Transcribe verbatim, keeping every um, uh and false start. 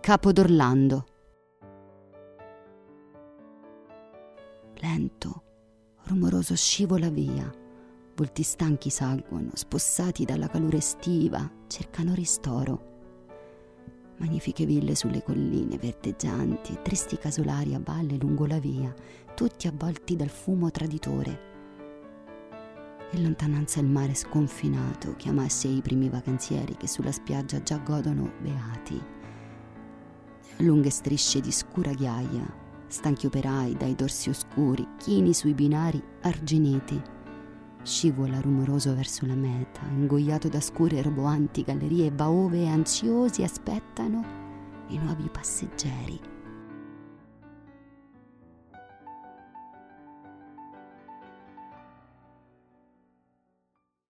Capo d'Orlando. Lento, rumoroso scivola via. Volti stanchi salgono, spossati dalla calore estiva, cercano ristoro. Magnifiche ville sulle colline verdeggianti e tristi casolari a valle lungo la via, tutti avvolti dal fumo traditore. In lontananza il mare sconfinato chiama a sé i primi vacanzieri che sulla spiaggia già godono beati. Lunghe strisce di scura ghiaia, stanchi operai dai dorsi oscuri, chini sui binari arginiti. Scivola rumoroso verso la meta, ingoiato da scure e roboanti gallerie, va ove ansiosi aspettano i nuovi passeggeri.